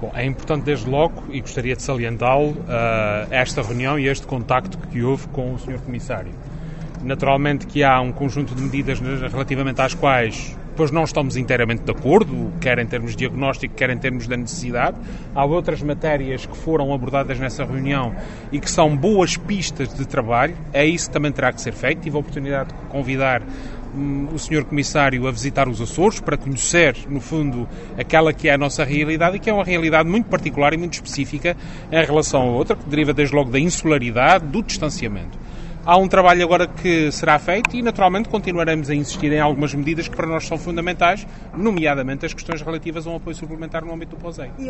Bom, é importante desde logo, e gostaria de salientá-lo, esta reunião e este contacto que houve com o Sr. Comissário. Naturalmente que há um conjunto de medidas relativamente às quais depois não estamos inteiramente de acordo, quer em termos de diagnóstico, quer em termos da necessidade. Há outras matérias que foram abordadas nessa reunião e que são boas pistas de trabalho. É isso que também terá que ser feito. Tive a oportunidade de convidar o Sr. Comissário a visitar os Açores para conhecer, no fundo, aquela que é a nossa realidade e que é uma realidade muito particular e muito específica em relação a outra, que deriva desde logo da insularidade, do distanciamento. Há um trabalho agora que será feito e, naturalmente, continuaremos a insistir em algumas medidas que para nós são fundamentais, nomeadamente as questões relativas a um apoio suplementar no âmbito do POSEI.